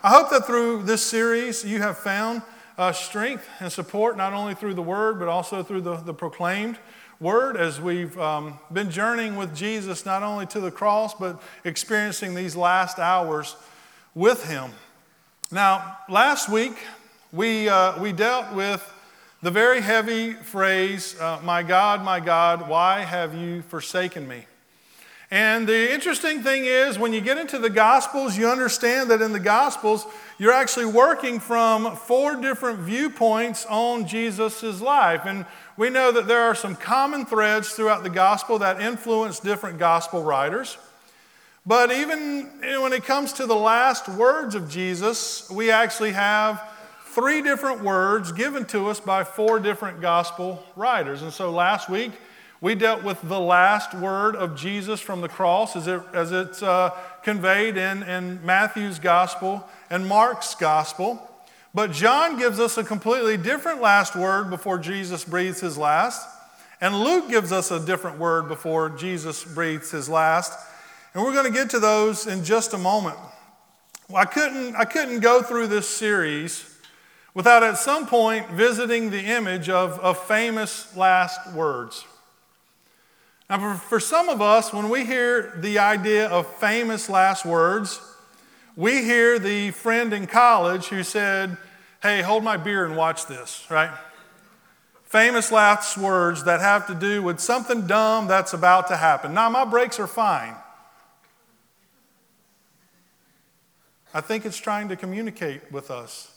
I hope that through this series you have found strength and support, not only through the Word, but also through the proclaimed Word, as we've been journeying with Jesus, not only to the cross, but experiencing these last hours with Him. Now, last week, we dealt with the very heavy phrase, my God, why have you forsaken me? And the interesting thing is, when you get into the Gospels, you understand that in the Gospels, you're actually working from 4 different viewpoints on Jesus' life. And we know that there are some common threads throughout the Gospel that influence different Gospel writers. But even when it comes to the last words of Jesus, we actually have 3 different words given to us by 4 different Gospel writers. And so last week, we dealt with the last word of Jesus from the cross as it's conveyed in Matthew's gospel and Mark's gospel. But John gives us a completely different last word before Jesus breathes his last. And Luke gives us a different word before Jesus breathes his last. And we're going to get to those in just a moment. Well, I couldn't go through this series without at some point visiting the image of famous last words. Now, for some of us, when we hear the idea of famous last words, we hear the friend in college who said, hey, hold my beer and watch this, right? Famous last words that have to do with something dumb that's about to happen. Now, my brakes are fine. I think it's trying to communicate with us.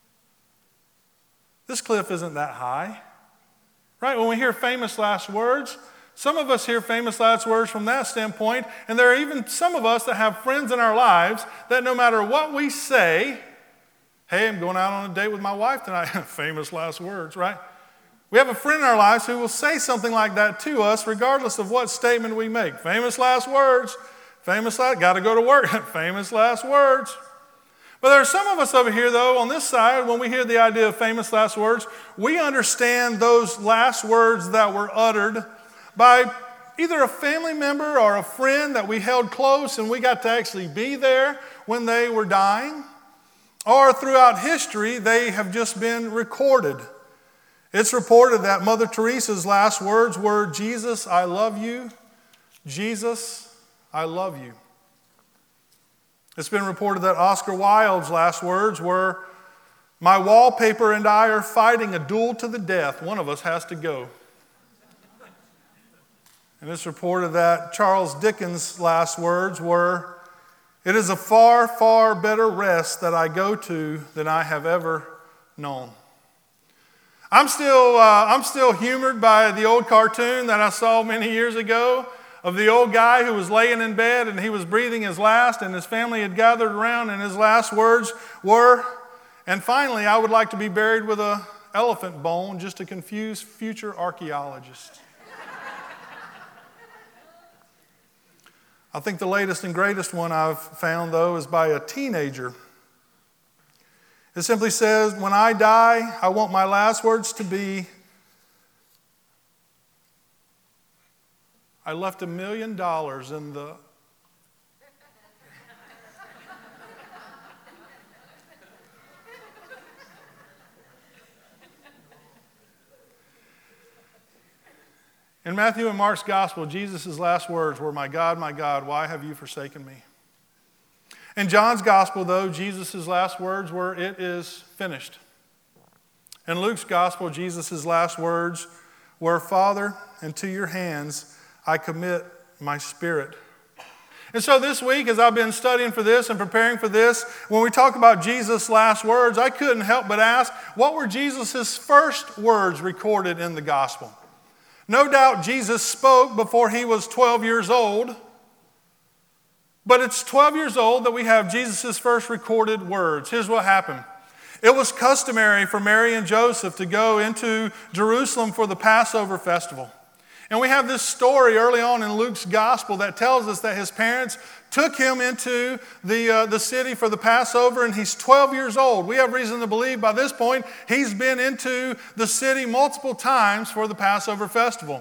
This cliff isn't that high, right? When we hear famous last words, some of us hear famous last words from that standpoint, and there are even some of us that have friends in our lives that no matter what we say, hey, I'm going out on a date with my wife tonight. Famous last words, right? We have a friend in our lives who will say something like that to us regardless of what statement we make. Famous last words. Got to go to work. Famous last words. But there are some of us over here, though, on this side, when we hear the idea of famous last words, we understand those last words that were uttered by either a family member or a friend that we held close and we got to actually be there when they were dying, or throughout history, they have just been recorded. It's reported that Mother Teresa's last words were, Jesus, I love you. Jesus, I love you. It's been reported that Oscar Wilde's last words were, my wallpaper and I are fighting a duel to the death. One of us has to go. And it's reported that Charles Dickens' last words were, it is a far, far better rest that I go to than I have ever known. I'm still humored by the old cartoon that I saw many years ago of the old guy who was laying in bed and he was breathing his last and his family had gathered around and his last words were, and finally I would like to be buried with an elephant bone just to confuse future archaeologists. I think the latest and greatest one I've found, though, is by a teenager. It simply says, when I die, I want my last words to be, I left $1 million in the... In Matthew and Mark's gospel, Jesus' last words were, my God, why have you forsaken me? In John's gospel, though, Jesus' last words were, it is finished. In Luke's gospel, Jesus' last words were, Father, into your hands I commit my spirit. And so this week, as I've been studying for this and preparing for this, when we talk about Jesus' last words, I couldn't help but ask, what were Jesus' first words recorded in the gospel? No doubt Jesus spoke before he was 12 years old, but it's 12 years old that we have Jesus' first recorded words. Here's what happened. It was customary for Mary and Joseph to go into Jerusalem for the Passover festival. And we have this story early on in Luke's gospel that tells us that his parents took him into the city for the Passover, and he's 12 years old. We have reason to believe by this point he's been into the city multiple times for the Passover festival.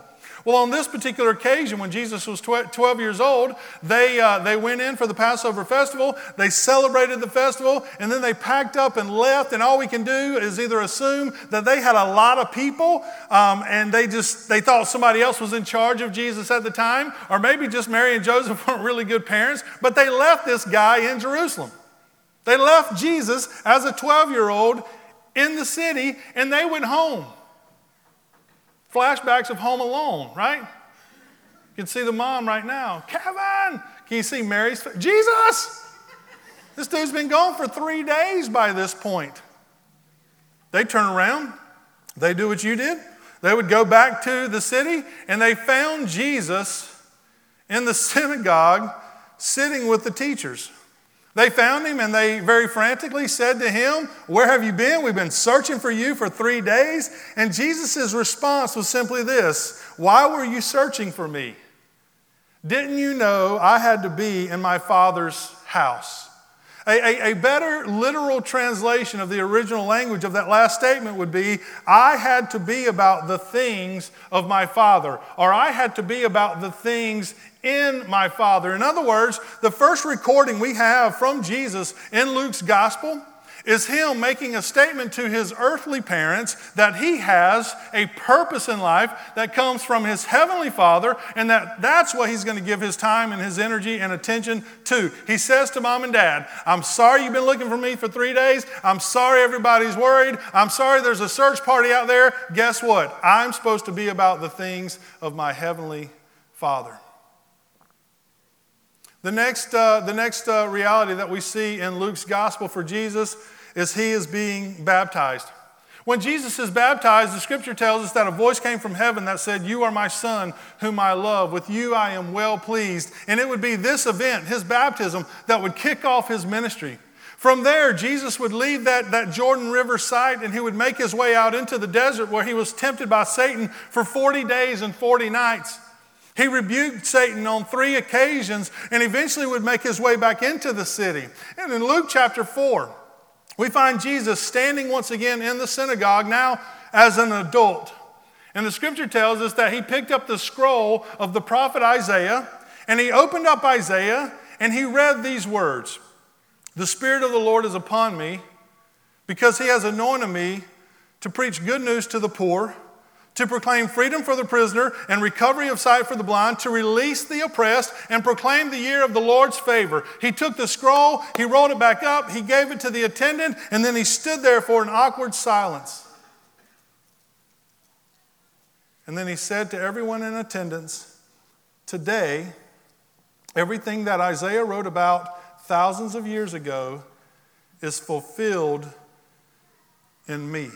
Well, on this particular occasion, when Jesus was 12 years old, they went in for the Passover festival, they celebrated the festival, and then they packed up and left, and all we can do is either assume that they had a lot of people, and they thought somebody else was in charge of Jesus at the time, or maybe just Mary and Joseph weren't really good parents, but they left this guy in Jerusalem. They left Jesus as a 12-year-old in the city, and they went home. Flashbacks of Home Alone, right? You can see the mom right now. Kevin! Can you see Mary's face? Jesus! This dude's been gone for 3 days by this point. They turn around. They do what you did. They would go back to the city, and they found Jesus in the synagogue sitting with the teachers. They found him, and they very frantically said to him, "Where have you been? We've been searching for you for 3 days." And Jesus' response was simply this: "Why were you searching for me? Didn't you know I had to be in my Father's house?" A better literal translation of the original language of that last statement would be, "I had to be about the things of my Father," or "I had to be about the things in my Father." In other words, the first recording we have from Jesus in Luke's gospel is him making a statement to his earthly parents that he has a purpose in life that comes from his heavenly Father, and that's what he's going to give his time and his energy and attention to. He says to mom and dad, "I'm sorry you've been looking for me for 3 days. I'm sorry everybody's worried. I'm sorry there's a search party out there. Guess what? I'm supposed to be about the things of my heavenly Father." The next reality that we see in Luke's gospel for Jesus is he is being baptized. When Jesus is baptized, the scripture tells us that a voice came from heaven that said, "You are my son whom I love. With you I am well pleased." And it would be this event, his baptism, that would kick off his ministry. From there, Jesus would leave that Jordan River site, and he would make his way out into the desert where he was tempted by Satan for 40 days and 40 nights. He rebuked Satan on 3 occasions and eventually would make his way back into the city. And in Luke chapter 4, we find Jesus standing once again in the synagogue, now as an adult. And the scripture tells us that he picked up the scroll of the prophet Isaiah, and he opened up Isaiah, and he read these words: "The Spirit of the Lord is upon me, because he has anointed me to preach good news to the poor, to proclaim freedom for the prisoner and recovery of sight for the blind, to release the oppressed and proclaim the year of the Lord's favor." He took the scroll, he rolled it back up, he gave it to the attendant, and then he stood there for an awkward silence. And then he said to everyone in attendance, "Today, everything that Isaiah wrote about thousands of years ago is fulfilled in me."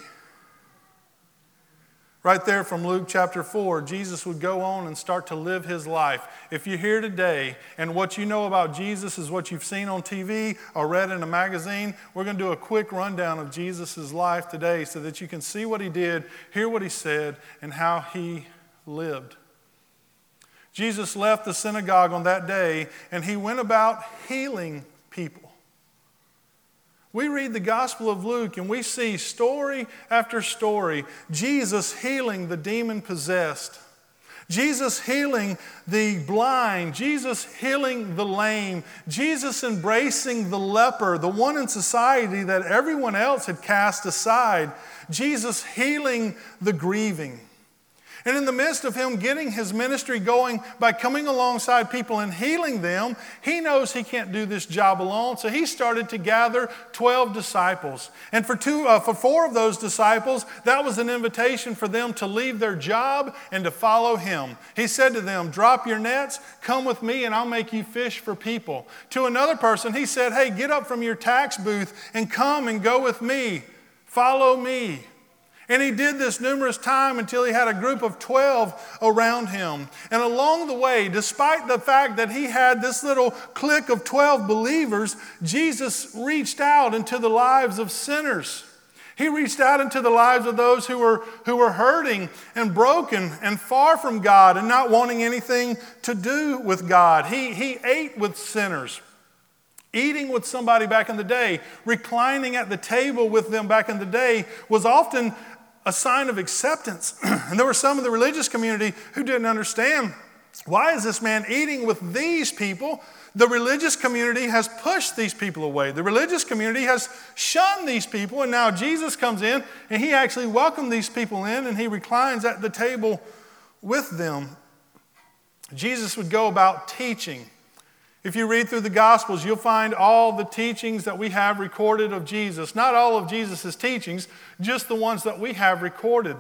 Right there from Luke chapter 4, Jesus would go on and start to live his life. If you're here today and what you know about Jesus is what you've seen on TV or read in a magazine, we're going to do a quick rundown of Jesus' life today so that you can see what he did, hear what he said, and how he lived. Jesus left the synagogue on that day, and he went about healing people. We read the Gospel of Luke and we see story after story, Jesus healing the demon-possessed, Jesus healing the blind, Jesus healing the lame, Jesus embracing the leper, the one in society that everyone else had cast aside, Jesus healing the grieving. And in the midst of him getting his ministry going by coming alongside people and healing them, he knows he can't do this job alone. So he started to gather 12 disciples. And for 4 of those disciples, that was an invitation for them to leave their job and to follow him. He said to them, "Drop your nets, come with me, and I'll make you fish for people." To another person, he said, "Hey, get up from your tax booth and come and go with me. Follow me." And he did this numerous times until he had a group of 12 around him. And along the way, despite the fact that he had this little clique of 12 believers, Jesus reached out into the lives of sinners. He reached out into the lives of those who were hurting and broken and far from God and not wanting anything to do with God. He ate with sinners. Eating with somebody back in the day, reclining at the table with them back in the day was often a sign of acceptance. And there were some of the religious community who didn't understand, why is this man eating with these people? The religious community has pushed these people away. The religious community has shunned these people, and now Jesus comes in, and he actually welcomed these people in, and he reclines at the table with them. Jesus would go about teaching. If you read through the Gospels, you'll find all the teachings that we have recorded of Jesus. Not all of Jesus' teachings, just the ones that we have recorded.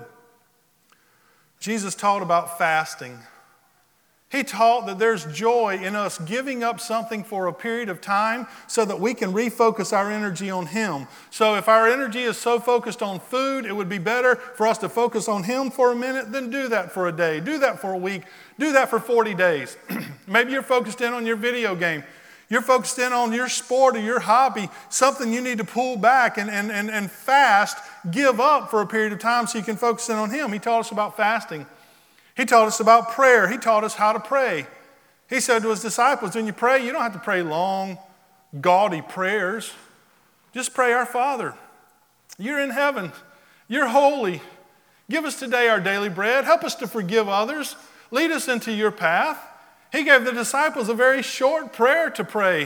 Jesus taught about fasting. He taught that there's joy in us giving up something for a period of time so that we can refocus our energy on Him. So if our energy is so focused on food, it would be better for us to focus on Him for a minute, then do that for a day, do that for a week, do that for 40 days. Maybe you're focused in on your video game. You're focused in on your sport or your hobby, something you need to pull back and fast, give up for a period of time so you can focus in on Him. He taught us about fasting. He taught us about prayer. He taught us how to pray. He said to his disciples, when you pray, you don't have to pray long, gaudy prayers. Just pray, Our Father. You're in heaven. You're holy. Give us today our daily bread. Help us to forgive others. Lead us into your path. He gave the disciples a very short prayer to pray.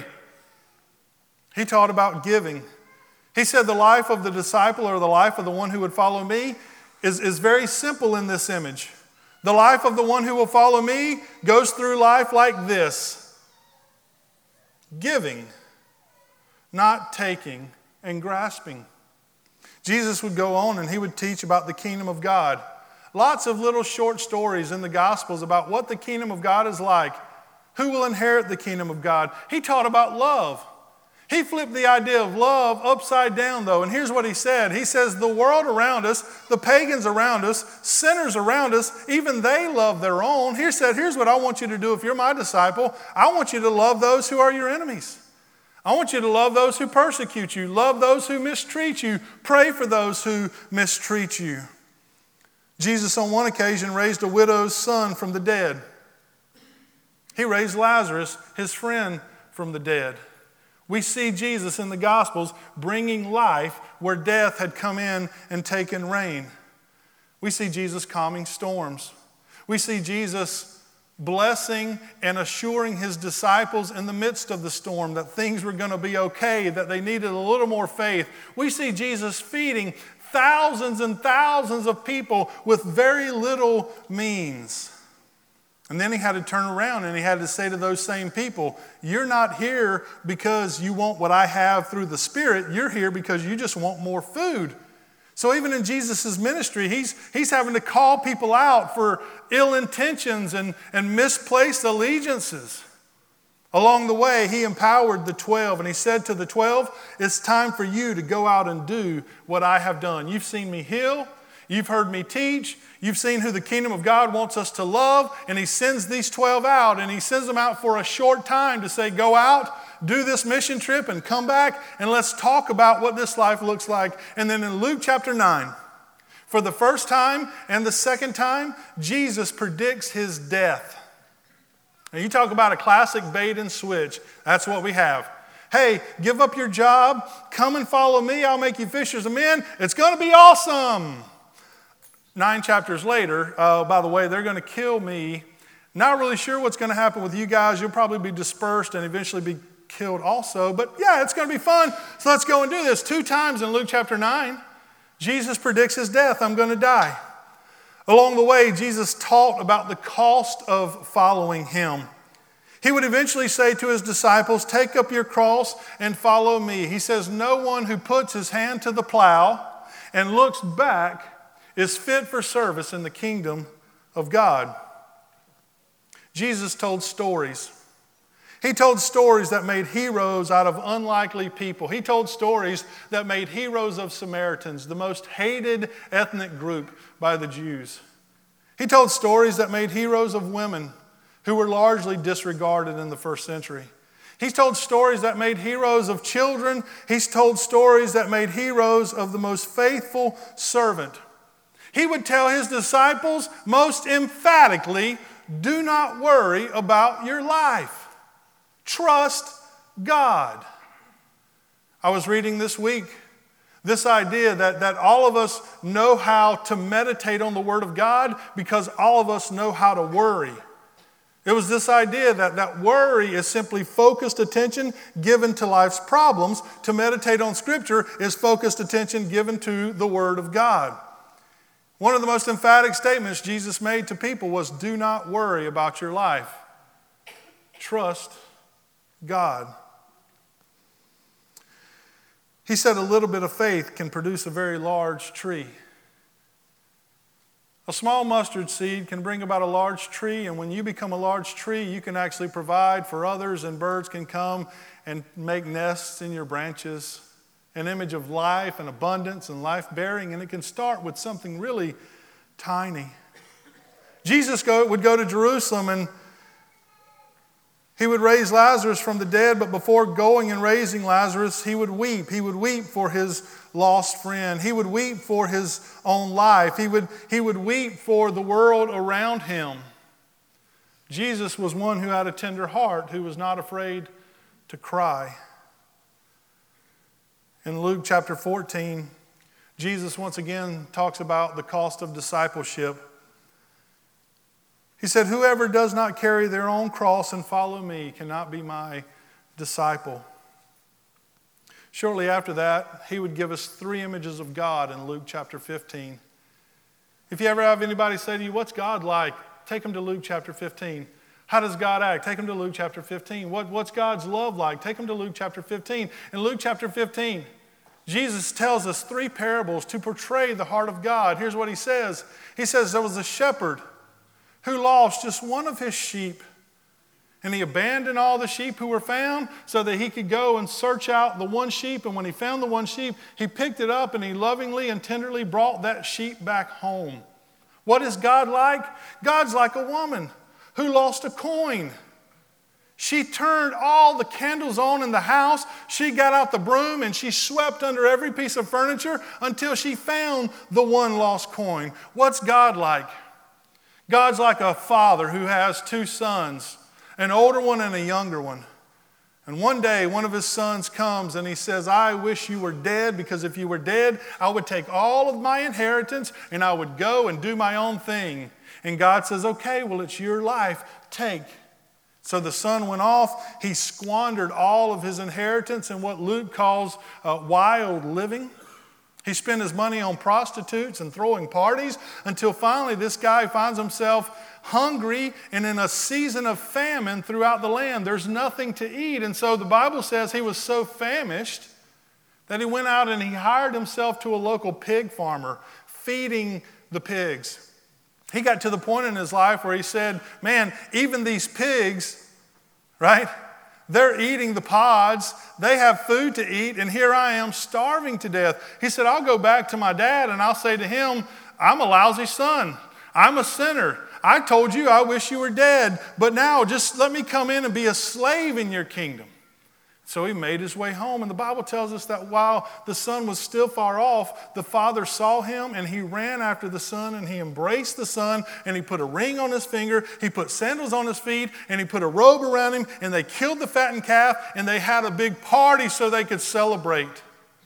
He taught about giving. He said the life of the disciple or the life of the one who would follow me is very simple in this image. The life of the one who will follow me goes through life like this: giving, not taking and grasping. Jesus would go on and he would teach about the kingdom of God. Lots of little short stories in the Gospels about what the kingdom of God is like, who will inherit the kingdom of God. He taught about love. He flipped the idea of love upside down, though, and here's what he said. He says, the world around us, the pagans around us, sinners around us, even they love their own. He said, here's what I want you to do if you're my disciple. I want you to love those who are your enemies. I want you to love those who persecute you, love those who mistreat you, pray for those who mistreat you. Jesus, on one occasion, raised a widow's son from the dead. He raised Lazarus, his friend, from the dead. We see Jesus in the Gospels bringing life where death had come in and taken reign. We see Jesus calming storms. We see Jesus blessing and assuring his disciples in the midst of the storm that things were going to be okay, that they needed a little more faith. We see Jesus feeding thousands and thousands of people with very little means. And then he had to turn around and he had to say to those same people, you're not here because you want what I have through the Spirit. You're here because you just want more food. So even in Jesus' ministry, he's having to call people out for ill intentions and misplaced allegiances. Along the way, he empowered the 12 and he said to the 12, it's time for you to go out and do what I have done. You've seen me heal. You've heard me teach. You've seen who the kingdom of God wants us to love. And he sends these 12 out, and he sends them out for a short time to say, go out, do this mission trip, and come back, and let's talk about what this life looks like. And then in Luke chapter 9, for the first time and the second time, Jesus predicts his death. And you talk about a classic bait and switch. That's what we have. Hey, give up your job. Come and follow me. I'll make you fishers of men. It's going to be awesome. 9 chapters later, by the way, they're going to kill me. Not really sure what's going to happen with you guys. You'll probably be dispersed and eventually be killed also. But yeah, it's going to be fun. So let's go and do this. 2 times in Luke chapter 9, Jesus predicts his death. I'm going to die. Along the way, Jesus taught about the cost of following him. He would eventually say to his disciples, take up your cross and follow me. He says, no one who puts his hand to the plow and looks back is fit for service in the kingdom of God. Jesus told stories. He told stories that made heroes out of unlikely people. He told stories that made heroes of Samaritans, the most hated ethnic group by the Jews. He told stories that made heroes of women who were largely disregarded in the first century. He's told stories that made heroes of children. He's told stories that made heroes of the most faithful servant. He would tell his disciples most emphatically, do not worry about your life. Trust God. I was reading this week This idea that all of us know how to meditate on the Word of God because all of us know how to worry. It was this idea that worry is simply focused attention given to life's problems. To meditate on Scripture is focused attention given to the Word of God. One of the most emphatic statements Jesus made to people was, do not worry about your life. Trust God. He said a little bit of faith can produce a very large tree. A small mustard seed can bring about a large tree, and when you become a large tree, you can actually provide for others, and birds can come and make nests in your branches. An image of life and abundance and life-bearing, and it can start with something really tiny. Jesus would go to Jerusalem, and he would raise Lazarus from the dead, but before going and raising Lazarus, he would weep. He would weep for his lost friend. He would weep for his own life. He would weep for the world around him. Jesus was one who had a tender heart, who was not afraid to cry. In Luke chapter 14, Jesus once again talks about the cost of discipleship. He said, whoever does not carry their own cross and follow me cannot be my disciple. Shortly after that, he would give us 3 images of God in Luke chapter 15. If you ever have anybody say to you, what's God like? Take them to Luke chapter 15. How does God act? Take them to Luke chapter 15. What's God's love like? Take them to Luke chapter 15. In Luke chapter 15, Jesus tells us 3 parables to portray the heart of God. Here's what he says. He says there was a shepherd who lost just one of his sheep. And he abandoned all the sheep who were found so that he could go and search out the one sheep. And when he found the one sheep, he picked it up and he lovingly and tenderly brought that sheep back home. What is God like? God's like a woman who lost a coin. She turned all the candles on in the house. She got out the broom and she swept under every piece of furniture until she found the one lost coin. What's God like? God's like a father who has 2 sons, an older one and a younger one. And one day, one of his sons comes and he says, I wish you were dead, because if you were dead, I would take all of my inheritance and I would go and do my own thing. And God says, okay, well, it's your life. Take. So the son went off. He squandered all of his inheritance in what Luke calls wild living. He spent his money on prostitutes and throwing parties until finally this guy finds himself hungry and in a season of famine throughout the land. There's nothing to eat. And so the Bible says he was so famished that he went out and he hired himself to a local pig farmer, feeding the pigs. He got to the point in his life where he said, man, even these pigs, right? They're eating the pods. They have food to eat, and here I am starving to death. He said, I'll go back to my dad and I'll say to him, I'm a lousy son. I'm a sinner. I told you I wish you were dead, but now just let me come in and be a slave in your kingdom. So he made his way home, and the Bible tells us that while the son was still far off, the father saw him, and he ran after the son, and he embraced the son, and he put a ring on his finger, he put sandals on his feet, and he put a robe around him, and they killed the fattened calf, and they had a big party so they could celebrate.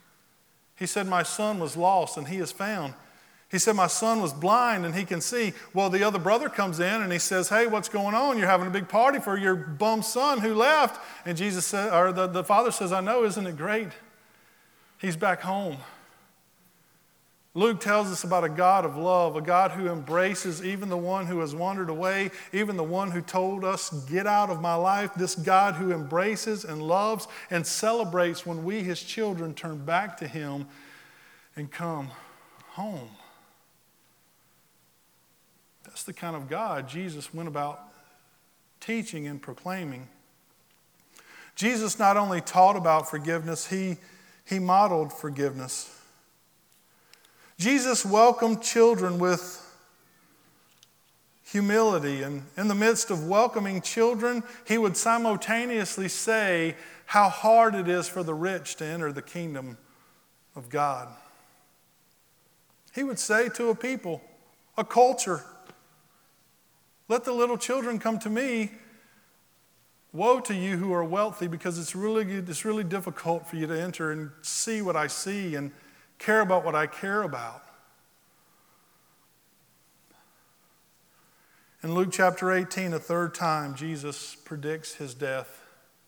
He said, my son was lost, and he is found. He said, my son was blind and he can see. Well, the other brother comes in and he says, hey, what's going on? You're having a big party for your bum son who left. And Jesus said, or the father says, I know, isn't it great? He's back home. Luke tells us about a God of love, a God who embraces even the one who has wandered away, even the one who told us, get out of my life. This God who embraces and loves and celebrates when we, his children, turn back to him and come home. That's the kind of God Jesus went about teaching and proclaiming. Jesus not only taught about forgiveness, he modeled forgiveness. Jesus welcomed children with humility, and in the midst of welcoming children, he would simultaneously say how hard it is for the rich to enter the kingdom of God. He would say to a people, a culture, let the little children come to me. Woe to you who are wealthy, because it's really difficult for you to enter and see what I see and care about what I care about. In Luke chapter 18, a third time, Jesus predicts his death.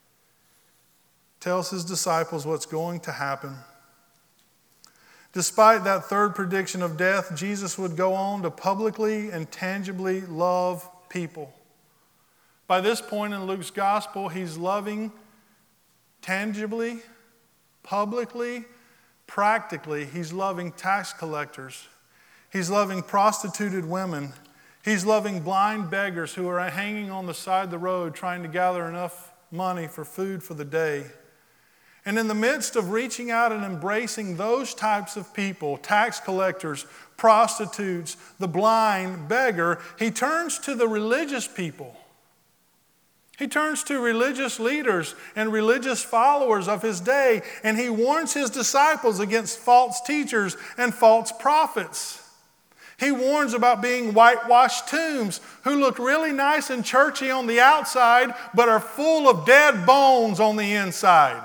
Tells his disciples what's going to happen. Despite that third prediction of death, Jesus would go on to publicly and tangibly love people. By this point in Luke's gospel, he's loving tangibly, publicly, practically. He's loving tax collectors. He's loving prostituted women. He's loving blind beggars who are hanging on the side of the road trying to gather enough money for food for the day. And in the midst of reaching out and embracing those types of people, tax collectors, prostitutes, the blind beggar, he turns to the religious people. He turns to religious leaders and religious followers of his day, and he warns his disciples against false teachers and false prophets. He warns about being whitewashed tombs who look really nice and churchy on the outside, but are full of dead bones on the inside.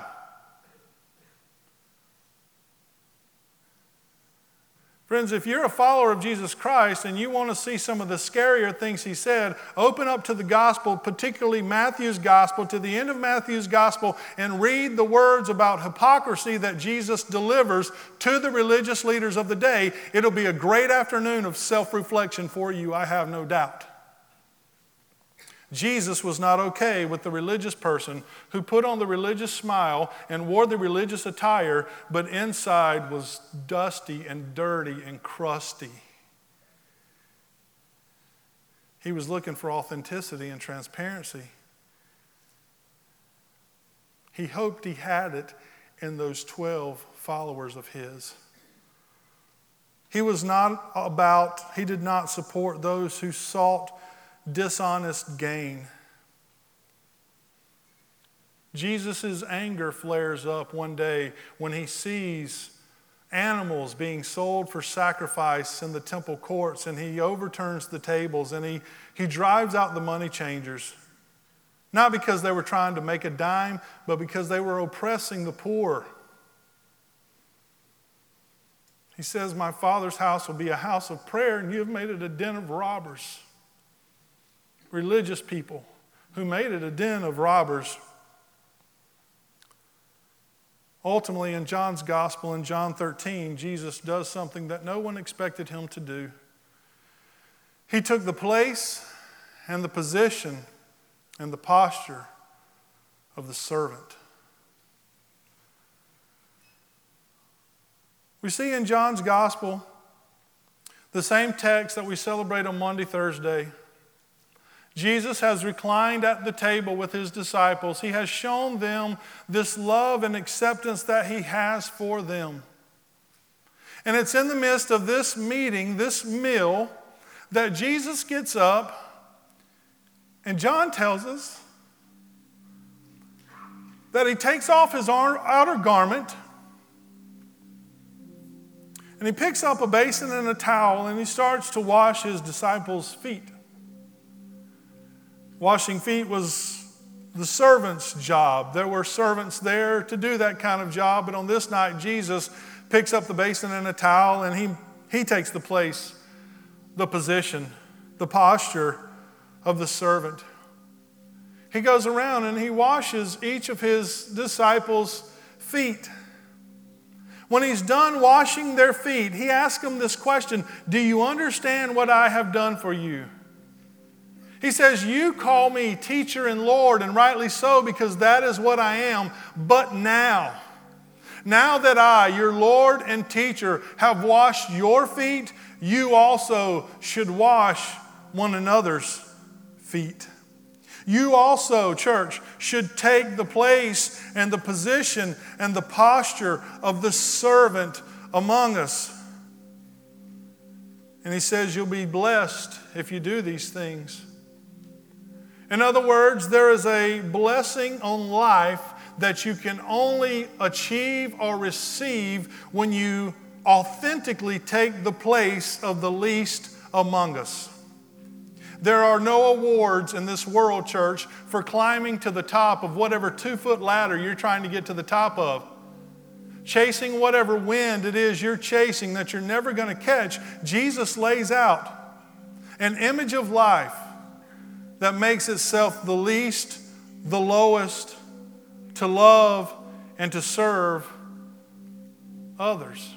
Friends, if you're a follower of Jesus Christ and you want to see some of the scarier things he said, open up to the gospel, particularly Matthew's gospel, to the end of Matthew's gospel, and read the words about hypocrisy that Jesus delivers to the religious leaders of the day. It'll be a great afternoon of self-reflection for you, I have no doubt. Jesus was not okay with the religious person who put on the religious smile and wore the religious attire, but inside was dusty and dirty and crusty. He was looking for authenticity and transparency. He hoped he had it in those 12 followers of his. He did not support those who sought dishonest gain. Jesus' anger flares up one day when he sees animals being sold for sacrifice in the temple courts, and he overturns the tables and he drives out the money changers. Not because they were trying to make a dime, but because they were oppressing the poor. He says, "My Father's house will be a house of prayer, and you have made it a den of robbers." Religious people who made it a den of robbers. Ultimately, in John's gospel, in John 13, Jesus does something that no one expected him to do. He took the place and the position and the posture of the servant. We see in John's gospel the same text that we celebrate on Monday, Thursday. Jesus has reclined at the table with his disciples. He has shown them this love and acceptance that he has for them. And it's in the midst of this meeting, this meal, that Jesus gets up, and John tells us that he takes off his outer garment, and he picks up a basin and a towel, and he starts to wash his disciples' feet. Washing feet was the servant's job. There were servants there to do that kind of job, but on this night, Jesus picks up the basin and a towel, and he takes the place, the position, the posture of the servant. He goes around and he washes each of his disciples' feet. When he's done washing their feet, he asks them this question: "Do you understand what I have done for you?" He says, "You call me teacher and Lord, and rightly so, because that is what I am. But now that I, your Lord and teacher, have washed your feet, you also should wash one another's feet." You also, church, should take the place and the position and the posture of the servant among us. And he says, you'll be blessed if you do these things. In other words, there is a blessing on life that you can only achieve or receive when you authentically take the place of the least among us. There are no awards in this world, church, for climbing to the top of whatever 2-foot ladder you're trying to get to the top of. chasing whatever wind it is you're chasing that you're never going to catch, Jesus lays out an image of life that makes itself the least, the lowest, to love and to serve others.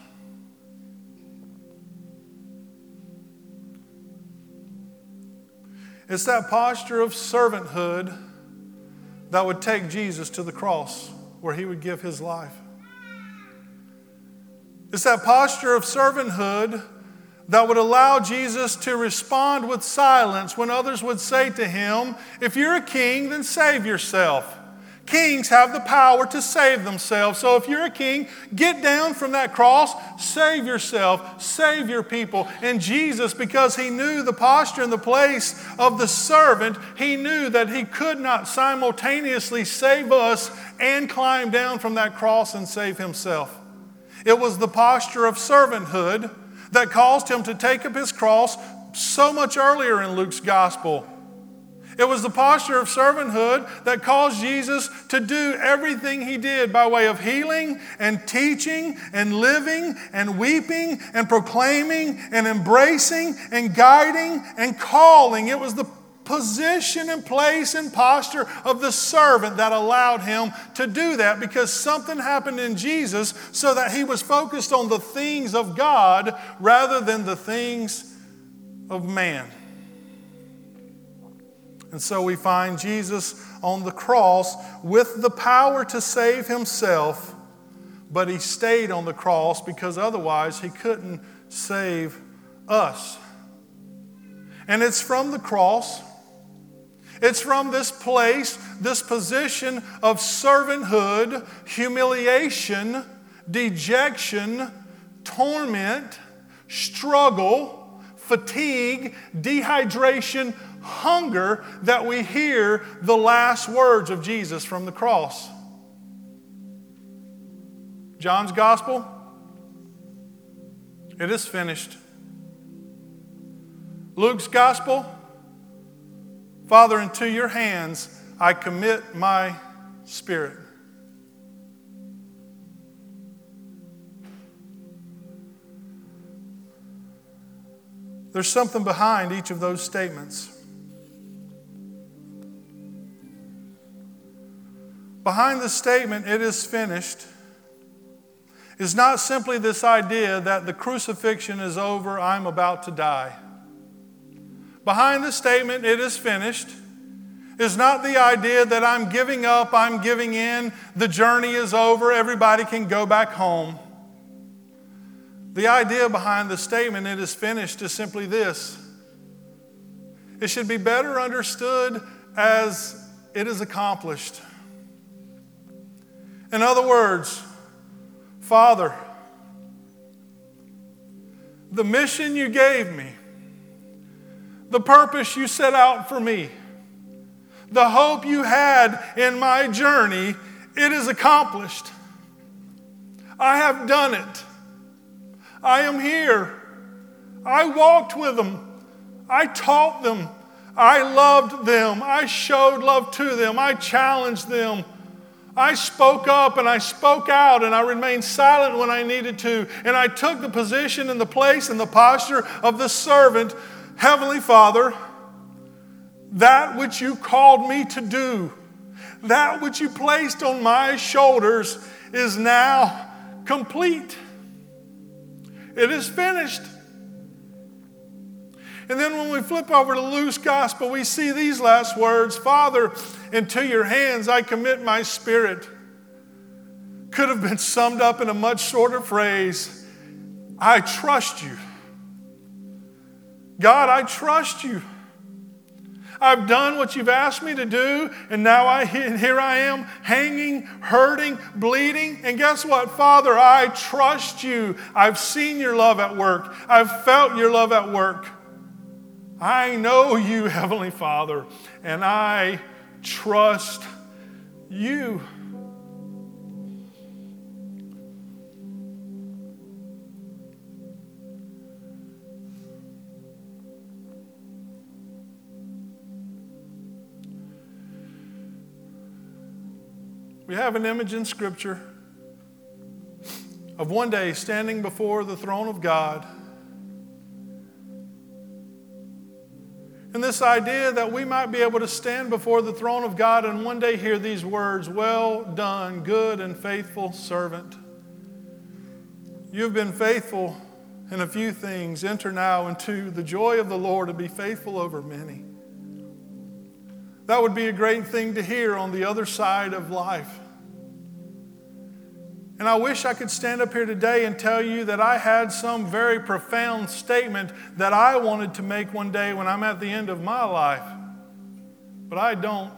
It's that posture of servanthood that would take Jesus to the cross where he would give his life. It's that posture of servanthood that would allow Jesus to respond with silence when others would say to him, if you're a king, then save yourself. Kings have the power to save themselves. So if you're a king, get down from that cross, save yourself, save your people. And Jesus, because he knew the posture and the place of the servant, he knew that he could not simultaneously save us and climb down from that cross and save himself. It was the posture of servanthood that caused him to take up his cross so much earlier in Luke's gospel. It was the posture of servanthood that caused Jesus to do everything he did by way of healing and teaching and living and weeping and proclaiming and embracing and guiding and calling. It was the position and place and posture of the servant that allowed him to do that, because something happened in Jesus so that he was focused on the things of God rather than the things of man. And so we find Jesus on the cross with the power to save himself, but he stayed on the cross because otherwise he couldn't save us. And it's from the cross, it's from this place, this position of servanthood, humiliation, dejection, torment, struggle, fatigue, dehydration, hunger, that we hear the last words of Jesus from the cross. John's gospel, it is finished. Luke's gospel, Father, into your hands I commit my spirit. There's something behind each of those statements. Behind the statement, it is finished, is not simply this idea that the crucifixion is over, I'm about to die. Behind the statement, it is finished, is not the idea that I'm giving up, I'm giving in, the journey is over, everybody can go back home. The idea behind the statement, it is finished, is simply this. It should be better understood as it is accomplished. In other words, Father, the mission you gave me, the purpose you set out for me, the hope you had in my journey, it is accomplished. I have done it. I am here. I walked with them. I taught them. I loved them. I showed love to them. I challenged them. I spoke up and I spoke out and I remained silent when I needed to. And I took the position and the place and the posture of the servant. Heavenly Father, that which you called me to do, that which you placed on my shoulders is now complete. It is finished. And then when we flip over to Luke's gospel, we see these last words, Father, into your hands I commit my spirit. Could have been summed up in a much shorter phrase. I trust you. God, I trust you. I've done what you've asked me to do, and now here I am, hanging, hurting, bleeding. And guess what, Father? I trust you. I've seen your love at work. I've felt your love at work. I know you, Heavenly Father, and I trust you. We have an image in Scripture of one day standing before the throne of God. And this idea that we might be able to stand before the throne of God and one day hear these words, "Well done, good and faithful servant. You've been faithful in a few things. Enter now into the joy of the Lord and be faithful over many." That would be a great thing to hear on the other side of life. And I wish I could stand up here today and tell you that I had some very profound statement that I wanted to make one day when I'm at the end of my life. But I don't.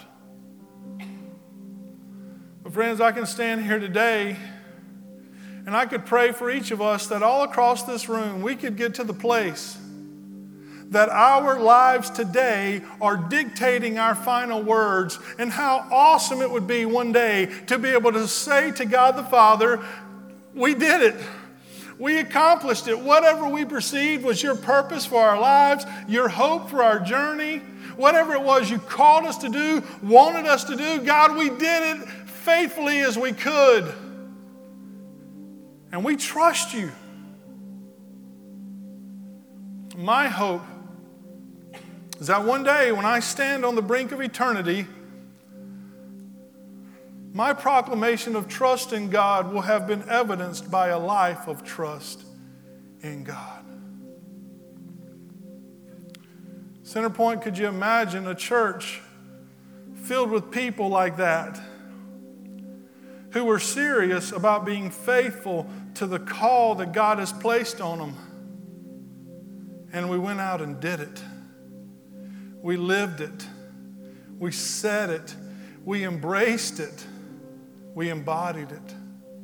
But friends, I can stand here today and I could pray for each of us that all across this room we could get to the place that our lives today are dictating our final words, and how awesome it would be one day to be able to say to God the Father, "We did it. We accomplished it. Whatever we perceived was your purpose for our lives, your hope for our journey, whatever it was you called us to do, wanted us to do, God, we did it faithfully as we could. And we trust you." My hope is that one day when I stand on the brink of eternity, my proclamation of trust in God will have been evidenced by a life of trust in God. Centerpoint, could you imagine a church filled with people like that who were serious about being faithful to the call that God has placed on them? And we went out and did it. We lived it. We said it. We embraced it. We embodied it.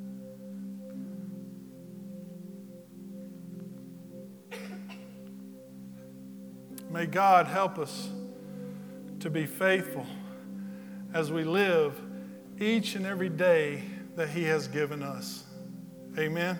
May God help us to be faithful as we live each and every day that He has given us. Amen.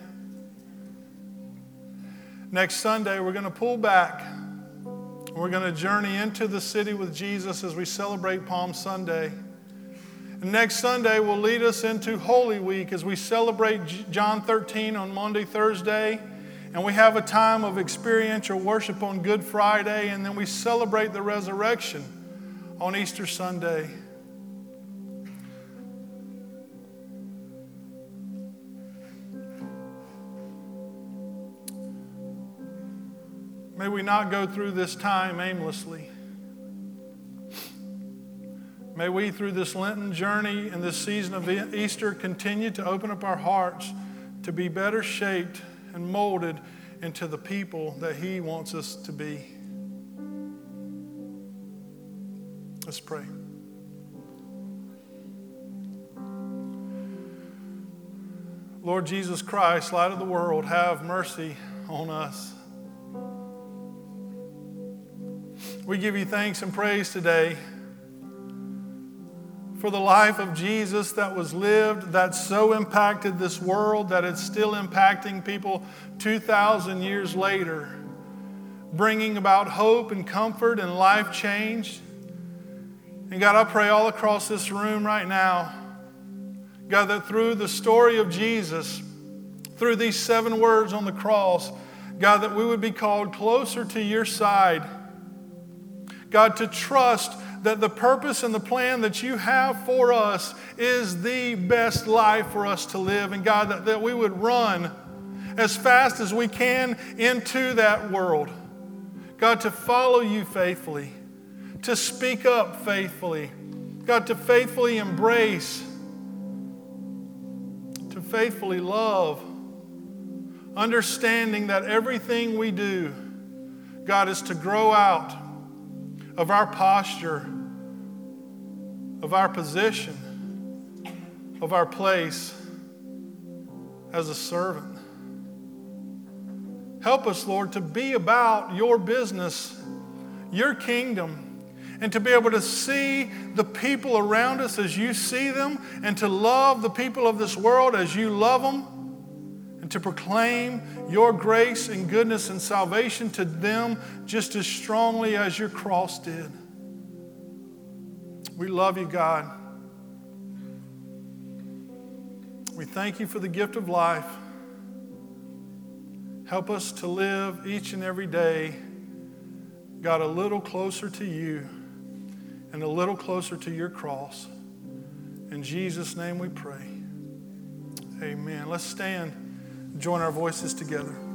Next Sunday, we're going to pull back. We're going to journey into the city with Jesus as we celebrate Palm Sunday. And next Sunday will lead us into Holy Week as we celebrate John 13 on Monday, Thursday. And we have a time of experiential worship on Good Friday. And then we celebrate the resurrection on Easter Sunday. May we not go through this time aimlessly. May we, through this Lenten journey and this season of Easter, continue to open up our hearts to be better shaped and molded into the people that He wants us to be. Let's pray. Lord Jesus Christ, light of the world, have mercy on us. We give you thanks and praise today for the life of Jesus that was lived, that so impacted this world, that it's still impacting people 2,000 years later, bringing about hope and comfort and life change. And God, I pray all across this room right now, God, that through the story of Jesus, through these 7 words on the cross, God, that we would be called closer to your side. God, to trust that the purpose and the plan that you have for us is the best life for us to live. And God, that we would run as fast as we can into that world. God, to follow you faithfully, to speak up faithfully. God, to faithfully embrace, to faithfully love, understanding that everything we do, God, is to grow out of our posture, of our position, of our place as a servant. Help us, Lord, to be about your business, your kingdom, and to be able to see the people around us as you see them, and to love the people of this world as you love them, and to proclaim your grace and goodness and salvation to them just as strongly as your cross did. We love you, God. We thank you for the gift of life. Help us to live each and every day, God, a little closer to you and a little closer to your cross. In Jesus' name we pray. Amen. Let's stand, join our voices together.